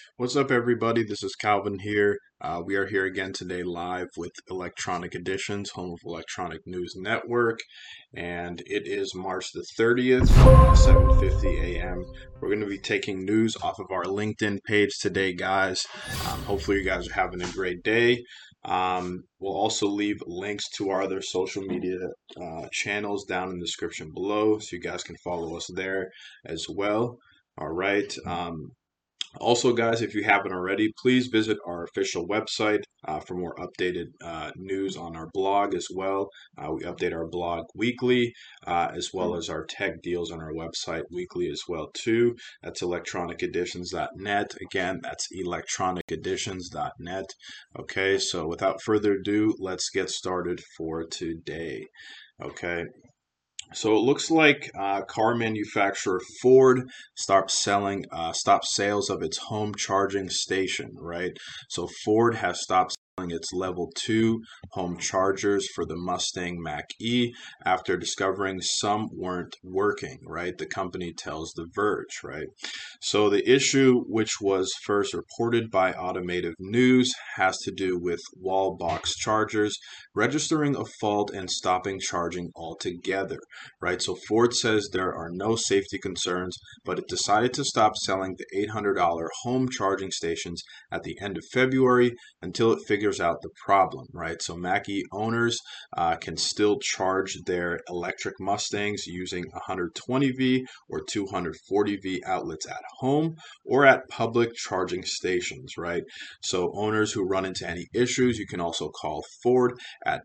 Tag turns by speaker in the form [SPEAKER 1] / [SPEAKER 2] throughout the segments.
[SPEAKER 1] What's up, everybody? This is Calvin here. We are here again today live with Electronic Editions, home of Electronic News Network, and it is March the 30th, 7:50 a.m. We're going to be taking news off of our LinkedIn page today, guys. Hopefully, you guys are having a great day. We'll also leave links to our other social media channels down in the description below, so you guys can follow us there as well. All right. Also, guys, if you haven't already, please visit our official website for more updated news on our blog as well. We update our blog weekly, as well as our tech deals on our website weekly as well too. That's electroniceditions.net. Again, that's electroniceditions.net. Okay, so without further ado, let's get started for today. Okay. So it looks like car manufacturer Ford stopped sales of its home charging station, right? So Ford has stopped selling its level 2 home chargers for the Mustang Mach-E after discovering some weren't working, right? The company tells The Verge, right? So the issue, which was first reported by Automotive News, has to do with wall box chargers registering a fault and stopping charging altogether, right? So Ford says there are no safety concerns, but it decided to stop selling the $800 home charging stations at the end of February until it figures out the problem, right? So Mach-E owners can still charge their electric Mustangs using 120V or 240V outlets at home or at public charging stations, right? So owners who run into any issues, you can also call Ford at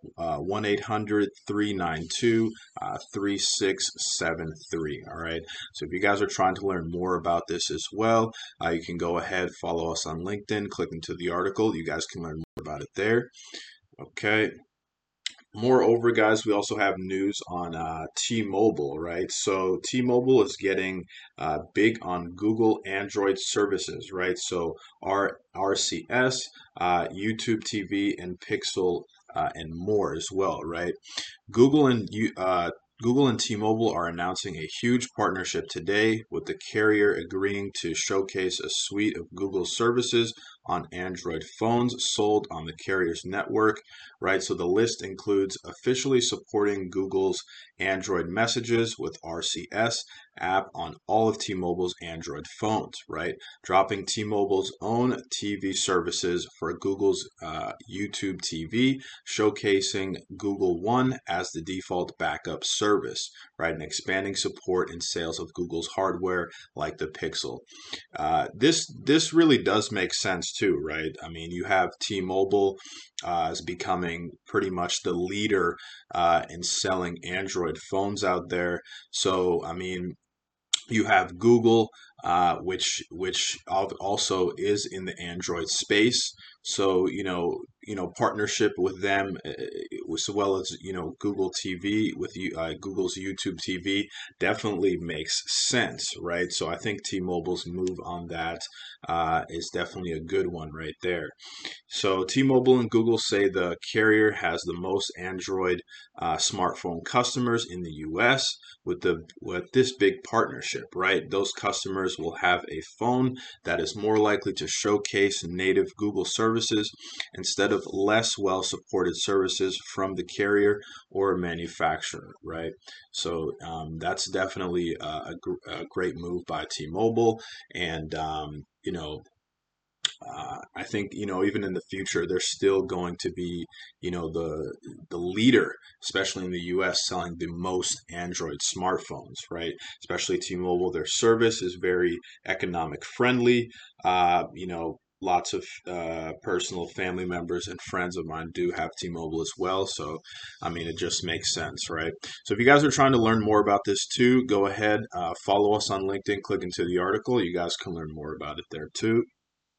[SPEAKER 1] 1-800-392-3673. All right. So if you guys are trying to learn more about this as well, you can go ahead, follow us on LinkedIn, click into the article. You guys can learn more about it there. Okay. Moreover, guys, we also have news on T-Mobile, right? So T-Mobile is getting big on Google Android services, right? So RCS, YouTube TV, and Pixel, and more as well, right? Google and Google and T-Mobile are announcing a huge partnership today, with the carrier agreeing to showcase a suite of Google services on Android phones sold on the carrier's network, right? So the list includes officially supporting Google's Android messages with RCS app on all of T-Mobile's Android phones, right? Dropping T-Mobile's own TV services for Google's YouTube TV, showcasing Google One as the default backup service, right? And expanding support and sales of Google's hardware like the Pixel. This really does make sense too, right? I mean, you have T-Mobile is becoming pretty much the leader in selling Android phones out there. So, I mean, you have Google, which also is in the Android space. So partnership with them, as well as Google TV with Google's YouTube TV, definitely makes sense, right? So I think T-Mobile's move on that is definitely a good one right there. So T-Mobile and Google say the carrier has the most Android smartphone customers in the U.S. With this big partnership, right? Those customers will have a phone that is more likely to showcase native Google services instead of less well-supported services from the carrier or manufacturer, right? So that's definitely a great move by T-Mobile, and I think even in the future they're still going to be the leader, especially in the U.S., selling the most Android smartphones, right? Especially T-Mobile, their service is very economic friendly. Lots of personal family members and friends of mine do have T-Mobile as well, so I mean it just makes sense, right? So if you guys are trying to learn more about this too, go ahead, follow us on LinkedIn, click into the article. You guys can learn more about it there too.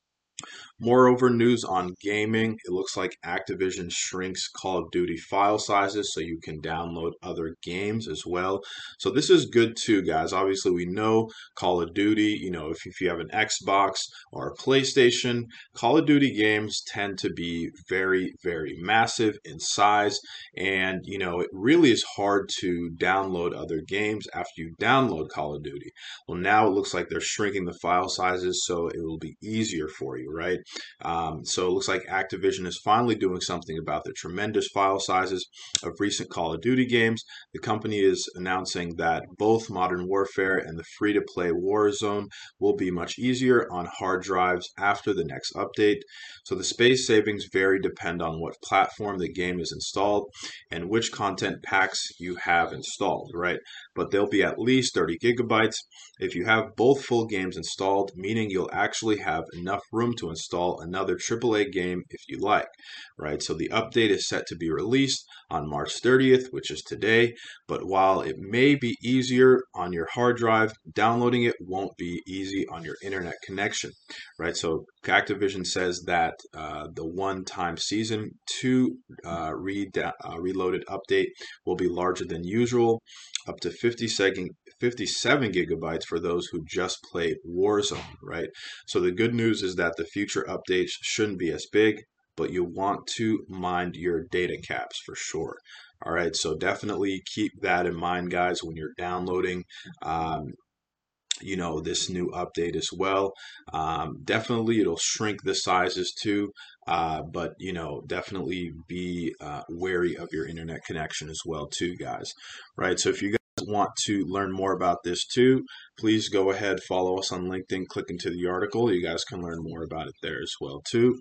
[SPEAKER 1] Moreover, news on gaming, it looks like Activision shrinks Call of Duty file sizes so you can download other games as well. So this is good too, guys. Obviously, we know Call of Duty, if you have an Xbox or a PlayStation, Call of Duty games tend to be very, very massive in size. And, it really is hard to download other games after you download Call of Duty. Well, now it looks like they're shrinking the file sizes so it will be easier for you, right? So it looks like Activision is finally doing something about the tremendous file sizes of recent Call of Duty games. The company is announcing that both Modern Warfare and the free to play Warzone will be much easier on hard drives after the next update. So the space savings vary depend on what platform the game is installed and which content packs you have installed, right? But they'll be at least 30 gigabytes if you have both full games installed, meaning you'll actually have enough room to install another AAA game if you like, right? So the update is set to be released on March 30th, which is today, but while it may be easier on your hard drive, downloading it won't be easy on your internet connection, right? So Activision says that the one-time Season 2 reloaded update will be larger than usual, up to 57 gigabytes for those who just play Warzone, right? So the good news is that the future updates shouldn't be as big, but you want to mind your data caps for sure. All right, so definitely keep that in mind, guys, when you're downloading. This new update as well. Definitely, it'll shrink the sizes too, but definitely be wary of your internet connection as well too, guys. Right. So if you guys want to learn more about this too, please go ahead, follow us on LinkedIn, click into the article. You guys can learn more about it there as well too.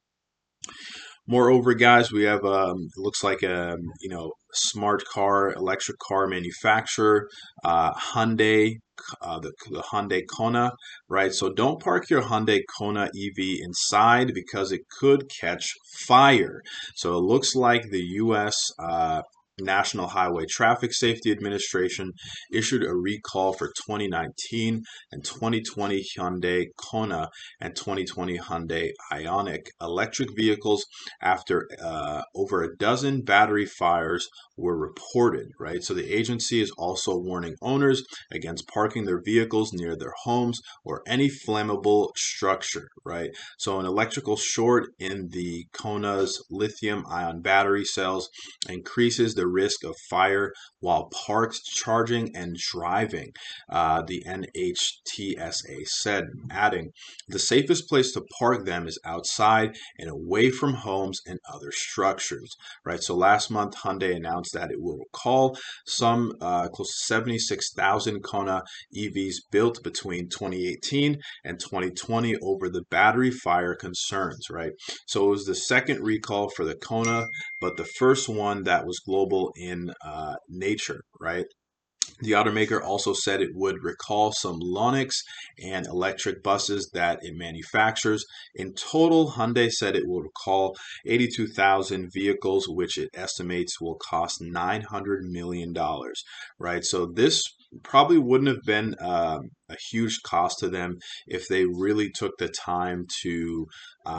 [SPEAKER 1] Moreover, guys, we have it looks like a smart car, electric car manufacturer, Hyundai, the Hyundai Kona, right? So don't park your Hyundai Kona EV inside because it could catch fire. So it looks like the U.S. National Highway Traffic Safety Administration issued a recall for 2019 and 2020 Hyundai Kona and 2020 Hyundai Ioniq electric vehicles after over a dozen battery fires were reported, right? So the agency is also warning owners against parking their vehicles near their homes or any flammable structure, right? So an electrical short in the Kona's lithium-ion battery cells increases the risk of fire while parked charging and driving, the NHTSA said, adding, the safest place to park them is outside and away from homes and other structures, right? So last month, Hyundai announced that it will recall some close to 76,000 Kona EVs built between 2018 and 2020 over the battery fire concerns, right? So it was the second recall for the Kona, but the first one that was global in nature, right? The automaker also said it would recall some Lonix and electric buses that it manufactures. In total, Hyundai said it will recall 82,000 vehicles, which it estimates will cost $900 million, right? So this probably wouldn't have been a huge cost to them if they really took the time to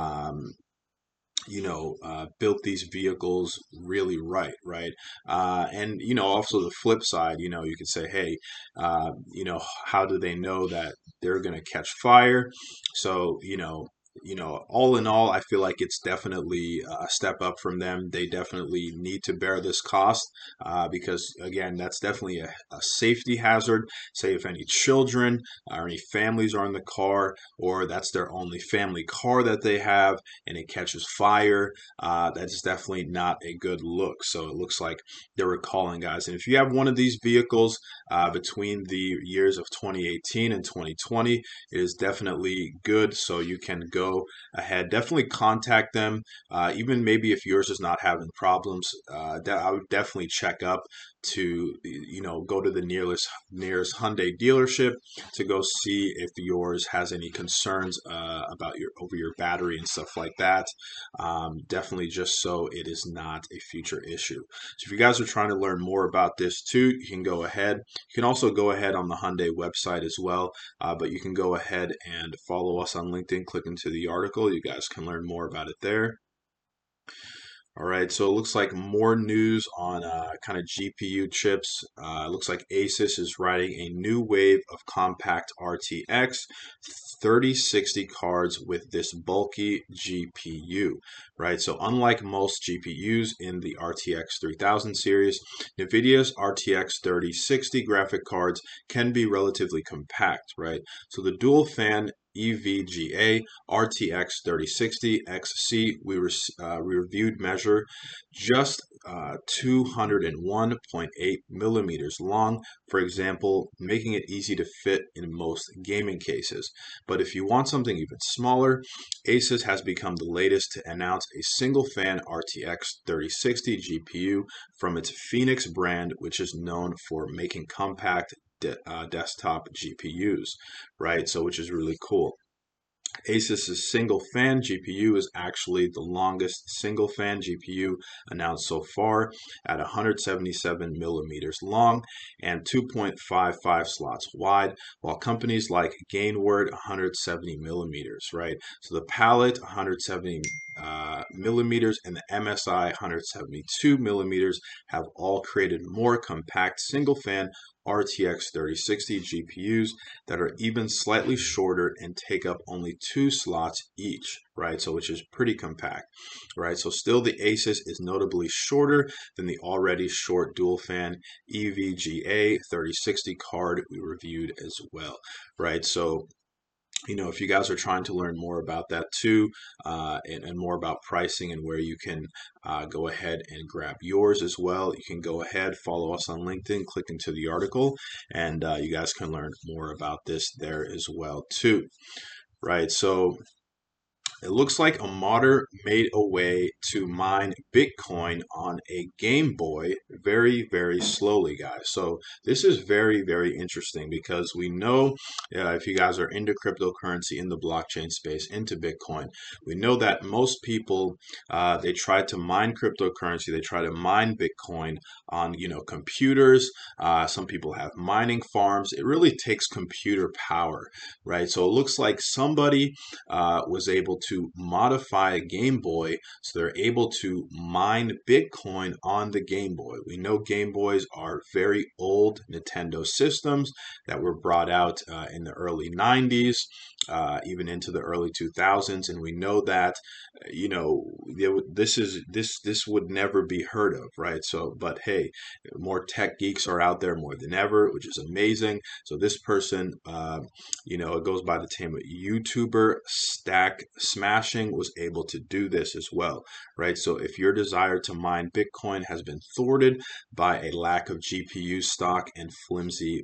[SPEAKER 1] built these vehicles really right? And, also the flip side, you could say, hey, how do they know that they're going to catch fire? So, all in all, I feel like it's definitely a step up from them. They definitely need to bear this cost because, again, that's definitely a safety hazard. Say if any children or any families are in the car, or that's their only family car that they have, and it catches fire, that's definitely not a good look. So it looks like they're recalling, guys. And if you have one of these vehicles between the years of 2018 and 2020, it is definitely good. So you can go ahead, definitely contact them. Even maybe if yours is not having problems, I would definitely check up to go to the nearest Hyundai dealership to go see if yours has any concerns about your battery and stuff like that. Definitely just so it is not a future issue. So if you guys are trying to learn more about this too, you can go ahead. You can also go ahead on the Hyundai website as well, but you can go ahead and follow us on LinkedIn, click into the the article. You guys can learn more about it there. All right, so it looks like more news on kind of GPU chips. It looks like Asus is writing a new wave of compact RTX 3060 cards with this bulky GPU, right? So unlike most GPUs in the RTX 3000 series, NVIDIA's RTX 3060 graphic cards can be relatively compact, right? So the dual fan EVGA RTX 3060 XC we reviewed measure just 201.8 millimeters long, for example, making it easy to fit in most gaming cases. But if you want something even smaller, Asus has become the latest to announce a single fan RTX 3060 GPU from its Phoenix brand, which is known for making compact desktop GPUs, right? So, which is really cool. Asus's single fan GPU is actually the longest single fan GPU announced so far at 177 millimeters long and 2.55 slots wide, while companies like Gainward 170 millimeters, right? So the Palette 170 millimeters and the MSI 172 millimeters have all created more compact single fan RTX 3060 GPUs that are even slightly shorter and take up only 2 slots each, right? So which is pretty compact, right? So still the Asus is notably shorter than the already short dual fan EVGA 3060 card we reviewed as well, right? So if you guys are trying to learn more about that too, and more about pricing and where you can go ahead and grab yours as well, you can go ahead, follow us on LinkedIn, click into the article, and you guys can learn more about this there as well too. Right, so it looks like a modder made a way to mine Bitcoin on a Game Boy very, very slowly, guys. So this is very, very interesting because we know if you guys are into cryptocurrency, in the blockchain space, into Bitcoin, we know that most people, they try to mine cryptocurrency, they try to mine Bitcoin on, computers. Some people have mining farms. It really takes computer power, right? So it looks like somebody was able to modify a Game Boy so they're able to mine Bitcoin on the Game Boy. We know Game Boys are very old Nintendo systems that were brought out in the early 90s, even into the early 2000s, and we know that this would never be heard of, right? So, but hey, more tech geeks are out there more than ever, which is amazing. So this person, it goes by the name of YouTuber Stack Smashing, was able to do this as well, right? So if your desire to mine Bitcoin has been thwarted by a lack of GPU stock and flimsy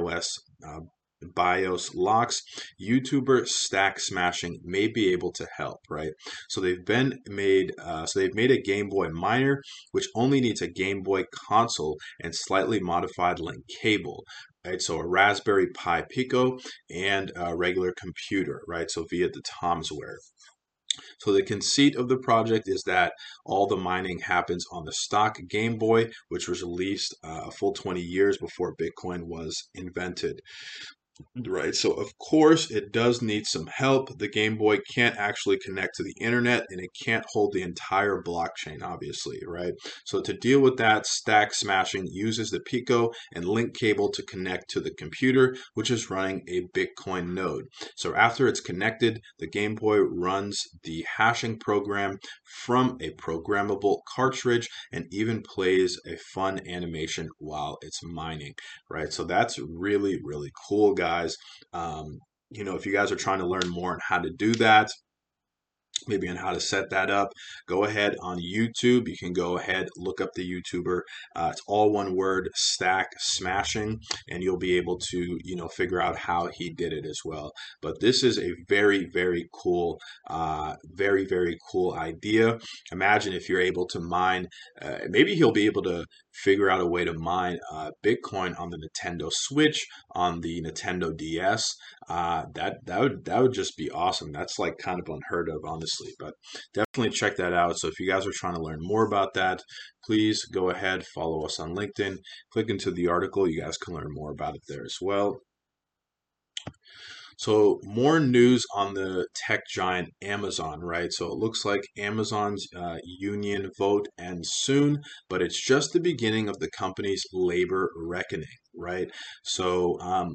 [SPEAKER 1] BIOS locks, YouTuber Stack Smashing may be able to help, right? So they've made a Game Boy miner which only needs a Game Boy console and slightly modified link cable, right? So a Raspberry Pi Pico and a regular computer, right? So via the Tomsware. So the conceit of the project is that all the mining happens on the stock Game Boy, which was released a full 20 years before Bitcoin was invented. Right, so of course it does need some help. The Game Boy can't actually connect to the internet and it can't hold the entire blockchain, obviously, right? So to deal with that, Stack Smashing uses the Pico and link cable to connect to the computer, which is running a Bitcoin node. So after it's connected, the Game Boy runs the hashing program from a programmable cartridge and even plays a fun animation while it's mining, right? So that's really, really cool, guys. If you guys are trying to learn more on how to do that, maybe on how to set that up, go ahead on YouTube. You can go ahead, look up the YouTuber. It's all one word, Stack Smashing, and you'll be able to, figure out how he did it as well. But this is a very, very cool, very, very cool idea. Imagine if you're able to mine, maybe he'll be able to figure out a way to mine Bitcoin on the Nintendo Switch, on the Nintendo DS. That would just be awesome. That's like kind of unheard of, honestly, but definitely check that out. So if you guys are trying to learn more about that, please go ahead, follow us on LinkedIn, click into the article. You guys can learn more about it there as well. So more news on the tech giant Amazon, right? So it looks like Amazon's union vote ends soon, but it's just the beginning of the company's labor reckoning, right? So,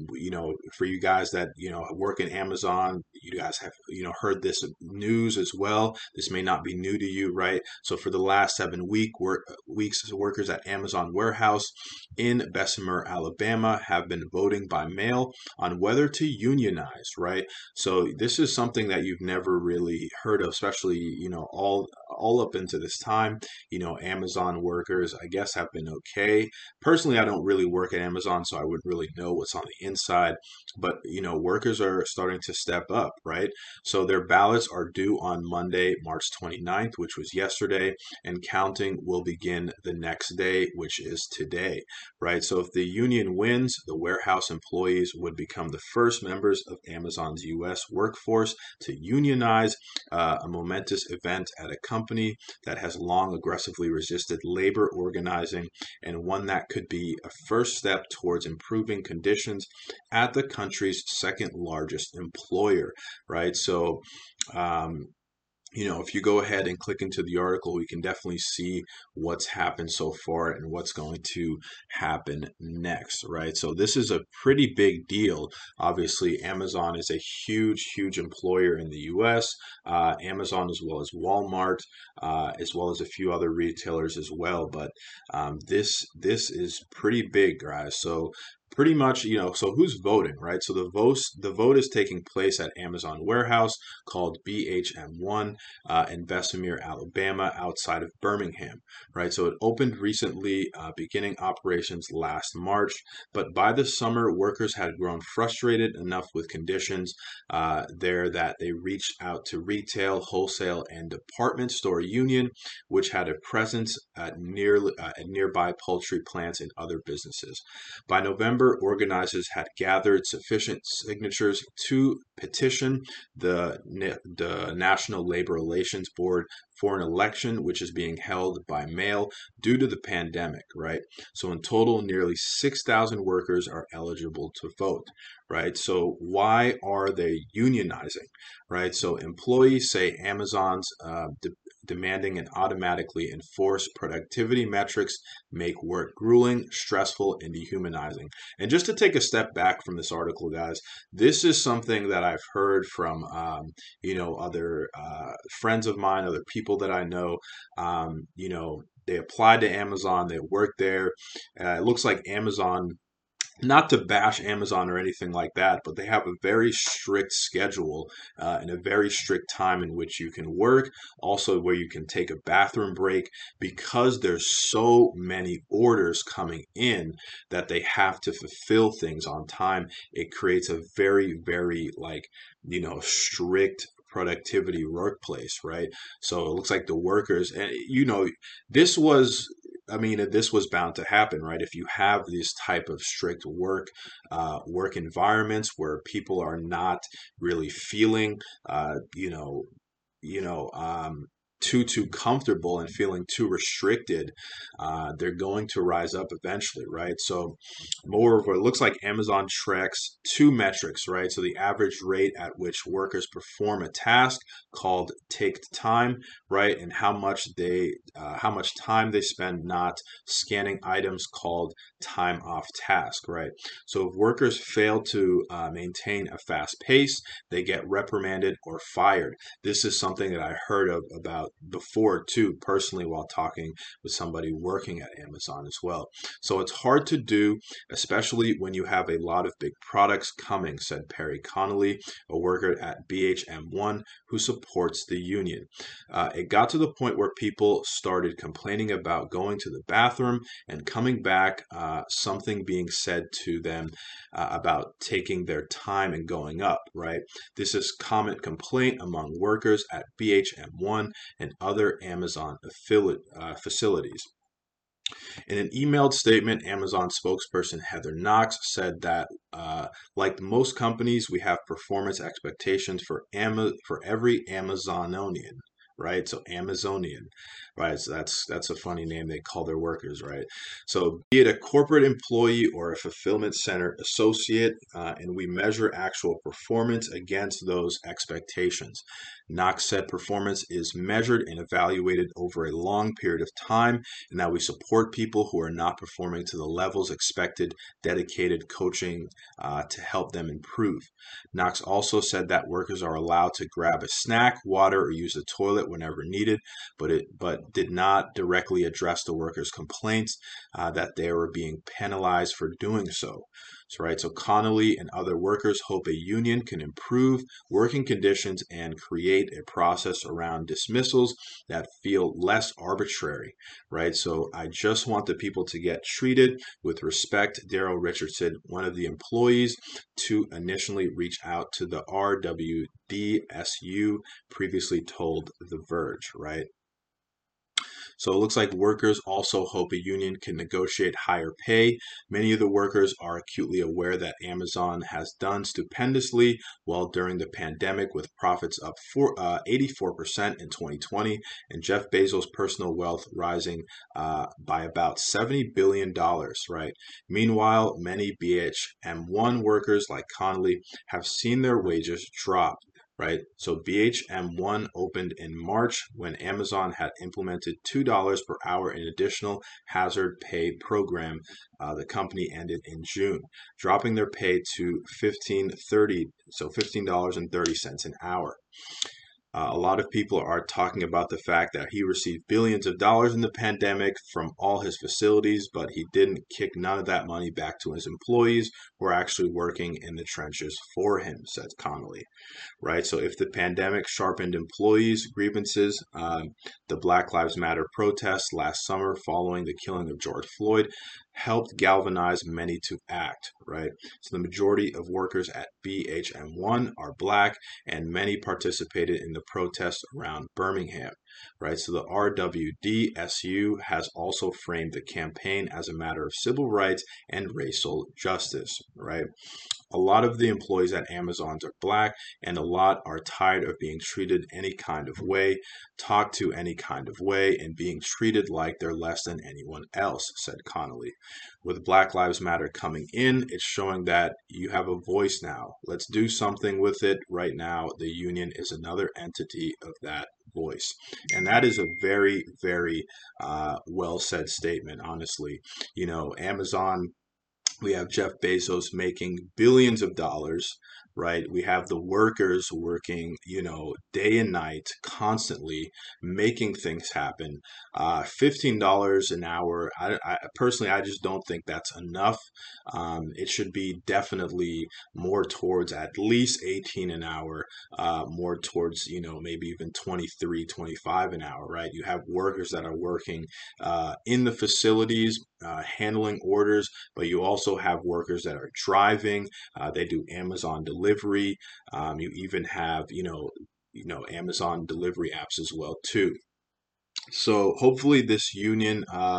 [SPEAKER 1] for you guys that, work in Amazon, you guys have, heard this news as well. This may not be new to you, right? So for the last 7 weeks, workers at Amazon warehouse in Bessemer, Alabama, have been voting by mail on whether to unionize, right? So this is something that you've never really heard of, especially, all up into this time. Amazon workers, I guess, have been okay. Personally, I don't really work at Amazon, so I wouldn't really know what's on the inside. But, workers are starting to step up, right? So their ballots are due on Monday, March 29th, which was yesterday, and counting will begin the next day, which is today, right? So if the union wins, the warehouse employees would become the first members of Amazon's U.S. workforce to unionize, a momentous event at a company that has long aggressively resisted labor organizing, and one that could be a first step towards improving conditions at the country's second largest employer, right? So, um, if you go ahead and click into the article, we can definitely see what's happened so far and what's going to happen next, right? So this is a pretty big deal. Obviously, Amazon is a huge, huge employer in the U.S. Amazon, as well as Walmart, as well as a few other retailers as well. But this is pretty big, guys. So pretty much, so who's voting, right? So the vote is taking place at Amazon warehouse called BHM1 in Bessemer, Alabama, outside of Birmingham, right? So it opened recently, beginning operations last March, but by the summer, workers had grown frustrated enough with conditions there that they reached out to retail, wholesale, and department store union, which had a presence at nearby poultry plants and other businesses. By November, organizers had gathered sufficient signatures to petition the National Labor Relations Board for an election which is being held by mail due to the pandemic, right? So in total, nearly 6,000 workers are eligible to vote, right? So why are they unionizing, right? So employees say Amazon's demanding and automatically enforce productivity metrics make work grueling, stressful, and dehumanizing. And just to take a step back from this article, guys, this is something that I've heard from, other friends of mine, other people that I know. They applied to Amazon, they worked there. It looks like Amazon, not to bash Amazon or anything like that, but they have a very strict schedule and a very strict time in which you can work, also where you can take a bathroom break, because there's so many orders coming in that they have to fulfill things on time. It creates a very, very strict productivity workplace, right? So it looks like the workers, and this was this was bound to happen, right? If you have these type of strict work environments where people are not really feeling, you know, um, too comfortable and feeling too restricted, they're going to rise up eventually, right? So, moreover, it looks like Amazon tracks two metrics, right? So the average rate at which workers perform a task called take time, right, and how much time they spend not scanning items called time off task, right? So if workers fail to maintain a fast pace, they get reprimanded or fired. This is something that I heard of about before too, personally, while talking with somebody working at Amazon as well. So it's hard to do, especially when you have a lot of big products coming, said Perry Connolly, a worker at BHM1 who supports the union. It got to the point where people started complaining about going to the bathroom and coming back, something being said to them about taking their time and going up, right? This is common complaint among workers at BHM1 and other Amazon facilities. In an emailed statement, Amazon spokesperson Heather Knox said that, like most companies, we have performance expectations for every Amazonian. right? So Amazonian, right? So that's a funny name they call their workers, right? So be it a corporate employee or a fulfillment center associate, and we measure actual performance against those expectations. Knox said performance is measured and evaluated over a long period of time, and that we support people who are not performing to the levels expected, dedicated coaching to help them improve. Knox also said that workers are allowed to grab a snack, water, or use the toilet whenever needed, but did not directly address the workers' complaints that they were being penalized for doing so. So Connolly and other workers hope a union can improve working conditions and create a process around dismissals that feel less arbitrary, right? So I just want the people to get treated with respect. Daryl Richardson, one of the employees, to initially reach out to the RWDSU, previously told The Verge, right? So it looks like workers also hope a union can negotiate higher pay. Many of the workers are acutely aware that Amazon has done stupendously well during the pandemic, with profits up 84% in 2020, and Jeff Bezos' personal wealth rising by about $70 billion, right? Meanwhile, many BHM1 workers like Connolly have seen their wages drop, right? So BHM1 opened in March when Amazon had implemented $2 per hour in additional hazard pay program. The company ended in June, dropping their pay to $15.30 an hour. A lot of people are talking about the fact that he received billions of dollars in the pandemic from all his facilities, but he didn't kick none of that money back to his employees who are actually working in the trenches for him, said Connolly, right? So if the pandemic sharpened employees' grievances, the Black Lives Matter protests last summer following the killing of George Floyd helped galvanize many to act, right? So the majority of workers at BHM1 are Black, and many participated in the protests around Birmingham, right? So the RWDSU has also framed the campaign as a matter of civil rights and racial justice, right? A lot of the employees at Amazon are Black, and a lot are tired of being treated any kind of way, talked to any kind of way, and being treated like they're less than anyone else, said Connolly. With Black Lives Matter coming in, it's showing that you have a voice now. Let's do something with it right now. The union is another entity of that voice. And that is a very, very well said statement, honestly. You know, Amazon, we have Jeff Bezos making billions of dollars, right? We have the workers working, day and night, constantly making things happen. $15 an hour. I personally, I just don't think that's enough. It should be definitely more towards at least 18 an hour, more towards, maybe even 23, 25 an hour, right? You have workers that are working in the facilities, handling orders, but you also have workers that are driving. They do Amazon delivery. You even have, Amazon delivery apps as well too. So hopefully this union,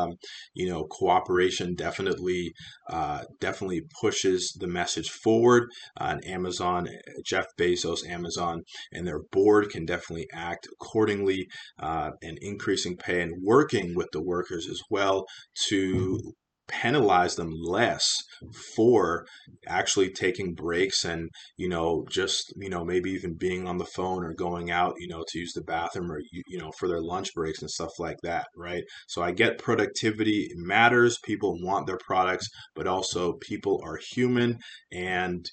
[SPEAKER 1] cooperation definitely pushes the message forward. And Amazon, Jeff Bezos, Amazon, and their board can definitely act accordingly, and increasing pay and working with the workers as well to penalize them less for actually taking breaks and just maybe even being on the phone or going out to use the bathroom or for their lunch breaks and stuff like that, right? So I get productivity matters, people want their products, but also people are human, and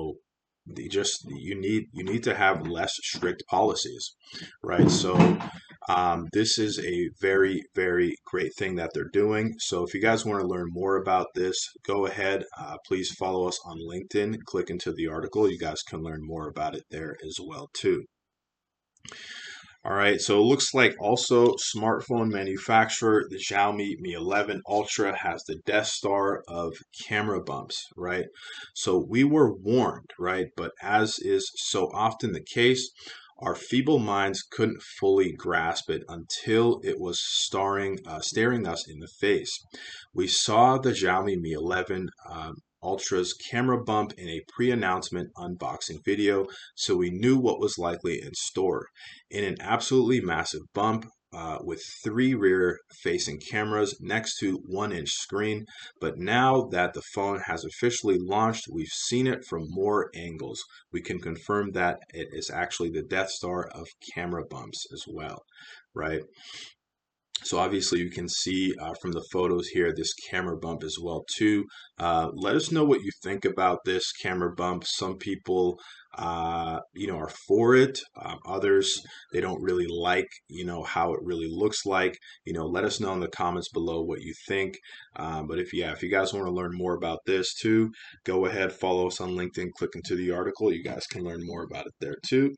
[SPEAKER 1] you need to have less strict policies, right? So this is a very, very great thing that they're doing. So if you guys want to learn more about this, go ahead. Please follow us on LinkedIn. Click into the article. You guys can learn more about it there as well too. All right, so it looks like also smartphone manufacturer, the Xiaomi Mi 11 Ultra, has the Death Star of camera bumps, right? So we were warned, right? But as is so often the case, our feeble minds couldn't fully grasp it until it was staring us in the face. We saw the Xiaomi Mi 11 Ultra's camera bump in a pre-announcement unboxing video, so we knew what was likely in store. In an absolutely massive bump, with 3 rear-facing cameras next to 1-inch screen. But now that the phone has officially launched, we've seen it from more angles. We can confirm that it is actually the Death Star of camera bumps as well, right? So obviously you can see from the photos here this camera bump as well too. Let us know what you think about this camera bump. Some people, are for it. Others, they don't really like, how it really looks like. Let us know in the comments below what you think. But if you guys want to learn more about this too, go ahead, follow us on LinkedIn, click into the article. You guys can learn more about it there too.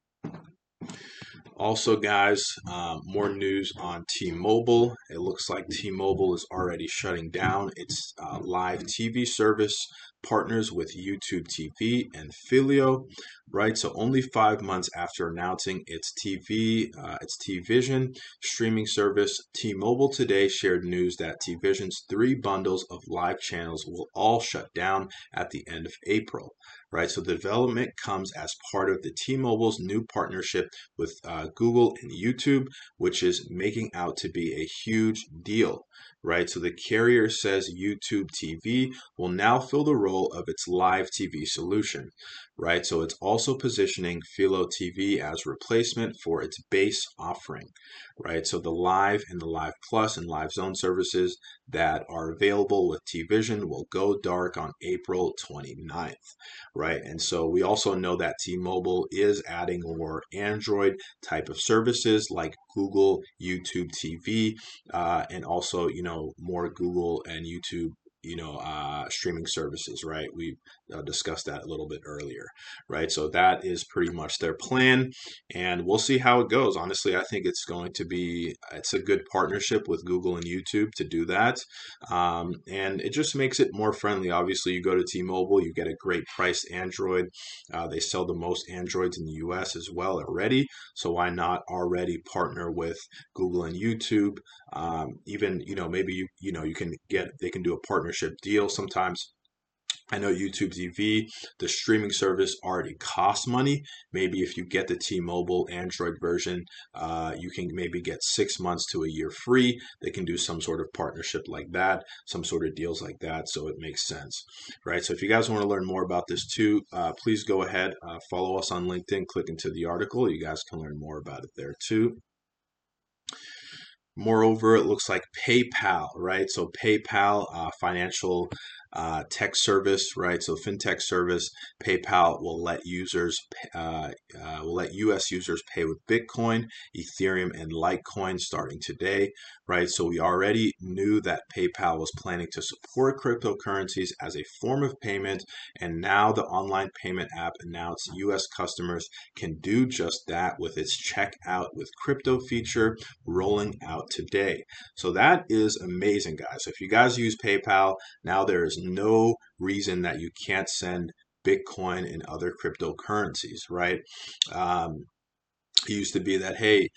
[SPEAKER 1] Also, guys, more news on T-Mobile. It looks like T-Mobile is already shutting down its live TV service, partners with YouTube TV and Filio, right? So only 5 months after announcing its TVision streaming service, T-Mobile today shared news that TVision's 3 bundles of live channels will all shut down at the end of April, right? So the development comes as part of the T-Mobile's new partnership with Google and YouTube, which is making out to be a huge deal, right? So the carrier says YouTube TV will now fill the role of its live TV solution, right? So it's also positioning Philo TV as replacement for its base offering, right? So the Live and the Live Plus and Live Zone services that are available with TVision will go dark on April 29th, right? And so we also know that T-Mobile is adding more Android type of services like Google, YouTube TV, and also, more Google and YouTube streaming services, right? We discussed that a little bit earlier, right? So that is pretty much their plan, and we'll see how it goes. Honestly, I think it's a good partnership with Google and YouTube to do that, and it just makes it more friendly. Obviously, you go to T-Mobile, you get a great priced Android. They sell the most Androids in the US as well already, so why not already partner with Google and YouTube? Even, maybe they can do a partnership deal sometimes. I know YouTube TV, the streaming service already costs money. Maybe if you get the T-Mobile Android version, you can maybe get 6 months to a year free. They can do some sort of partnership like that, some sort of deals like that. So it makes sense, right? So if you guys want to learn more about this too, please go ahead, follow us on LinkedIn, click into the article. You guys can learn more about it there too. Moreover, it looks like PayPal, right? So PayPal, financial tech service, right? So fintech service, PayPal will let U.S. users pay with Bitcoin, Ethereum, and Litecoin starting today, right? So we already knew that PayPal was planning to support cryptocurrencies as a form of payment, and now the online payment app announced U.S. customers can do just that with its checkout with crypto feature rolling out today. So that is amazing, guys. So if you guys use PayPal, now there is no reason that you can't send Bitcoin and other cryptocurrencies, right? It used to be that, hey,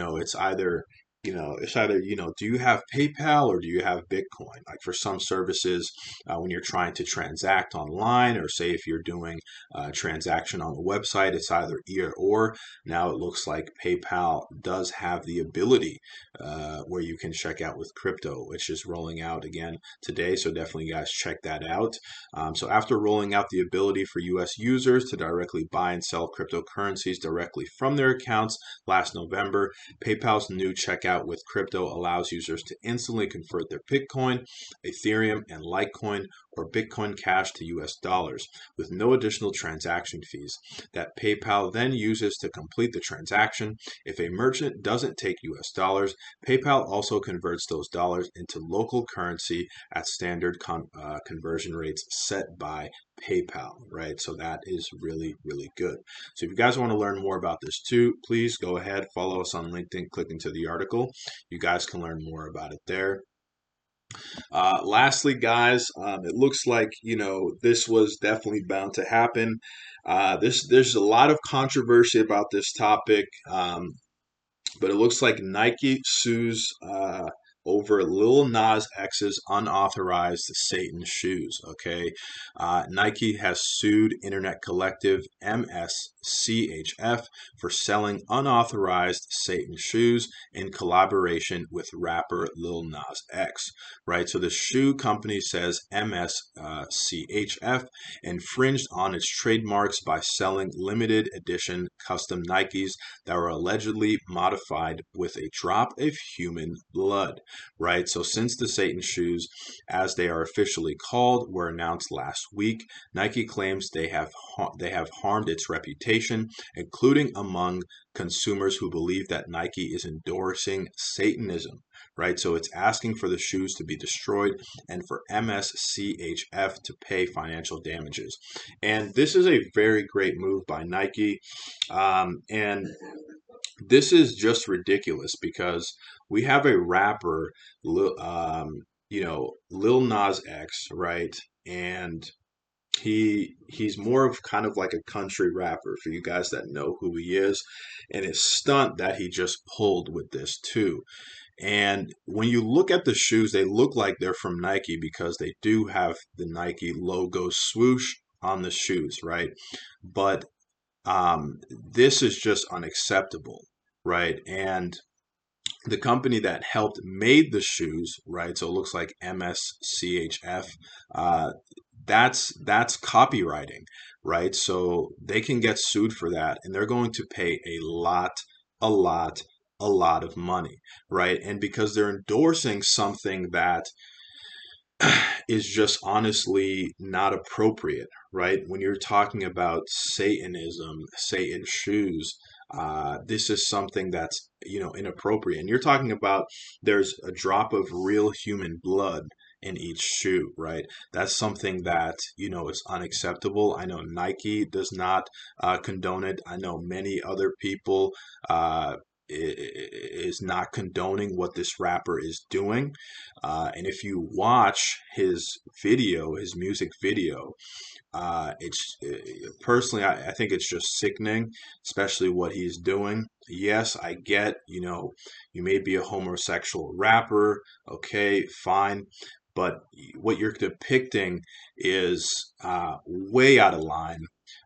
[SPEAKER 1] do you have PayPal or do you have Bitcoin? Like for some services, when you're trying to transact online, or say if you're doing a transaction on a website, it's either either or. Now it looks like PayPal does have the ability where you can check out with crypto, which is rolling out again today. So definitely, guys, check that out. So after rolling out the ability for U.S. users to directly buy and sell cryptocurrencies directly from their accounts last November, PayPal's new checkout with crypto allows users to instantly convert their Bitcoin, Ethereum, and Litecoin or Bitcoin Cash to US dollars with no additional transaction fees that PayPal then uses to complete the transaction. If a merchant doesn't take US dollars, PayPal also converts those dollars into local currency at standard conversion rates set by PayPal, right? So that is really, really good. So if you guys want to learn more about this too, please go ahead, follow us on LinkedIn, click into the article. You guys can learn more about it there. Lastly, guys, it looks like, this was definitely bound to happen. There's a lot of controversy about this topic, but it looks like Nike sues over Lil Nas X's unauthorized Satan shoes. Okay, Nike has sued internet collective MSCHF for selling unauthorized Satan shoes in collaboration with rapper Lil Nas X. Right, so the shoe company says MSCHF infringed on its trademarks by selling limited edition custom Nikes that were allegedly modified with a drop of human blood, right? So since the Satan shoes, as they are officially called, were announced last week, Nike claims they have harmed its reputation, including among consumers who believe that Nike is endorsing Satanism, right? So it's asking for the shoes to be destroyed and for MSCHF to pay financial damages. And this is a very great move by Nike. And this is just ridiculous because we have a rapper, Lil Nas X, right? And he's more of kind of like a country rapper for you guys that know who he is, and his stunt that he just pulled with this too. And when you look at the shoes, they look like they're from Nike because they do have the Nike logo swoosh on the shoes, right? But this is just unacceptable, right? And the company that helped made the shoes, right? So it looks like MSCHF. That's copywriting, right? So they can get sued for that, and they're going to pay a lot, a lot of money, right? And because they're endorsing something that is just honestly not appropriate, right? When you're talking about Satanism, Satan shoes, this is something that's, inappropriate. And you're talking about there's a drop of real human blood in each shoe, right? That's something that, is unacceptable. I know Nike does not condone it. I know many other people is not condoning what this rapper is doing. And if you watch his video, his music video, it's personally, I think it's just sickening, especially what he's doing. Yes, I get, you may be a homosexual rapper, okay, fine, but what you're depicting is way out of line,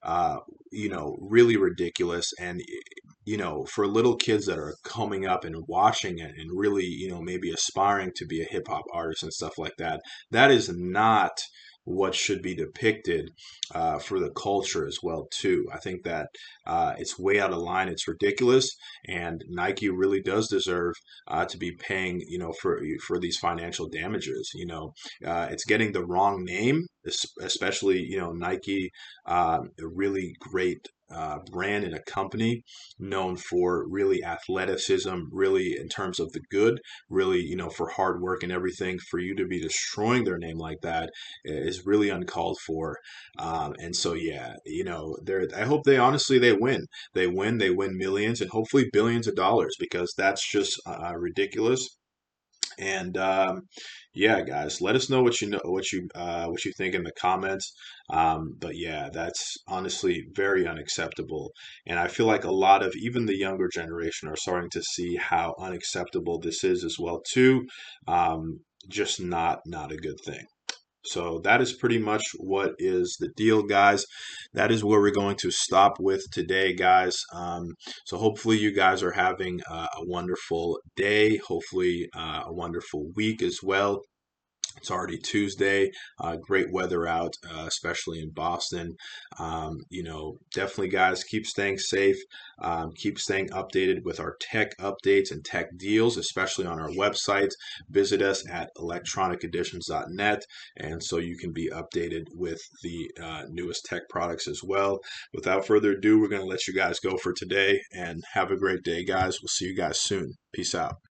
[SPEAKER 1] really ridiculous. And for little kids that are coming up and watching it and really, maybe aspiring to be a hip hop artist and stuff like that, that is not what should be depicted for the culture as well too. I think that it's way out of line. It's ridiculous, and Nike really does deserve to be paying, for these financial damages. It's getting the wrong name, especially Nike, a really great brand and a company known for really athleticism, really in terms of the good, really, for hard work and everything. For you to be destroying their name like that is really uncalled for. And so, yeah, I hope they win. They win millions and hopefully billions of dollars because that's just ridiculous. And yeah, guys, let us know what you think in the comments. But yeah, that's honestly very unacceptable. And I feel like a lot of even the younger generation are starting to see how unacceptable this is as well too. Just not a good thing. So that is pretty much what is the deal, guys. That is where we're going to stop with today, guys. So hopefully you guys are having a wonderful day, hopefully a wonderful week as well. It's already Tuesday. Great weather out, especially in Boston. Definitely, guys, keep staying safe. Keep staying updated with our tech updates and tech deals, especially on our website. Visit us at electroniceditions.net, and so you can be updated with the newest tech products as well. Without further ado, we're going to let you guys go for today, and have a great day, guys. We'll see you guys soon. Peace out.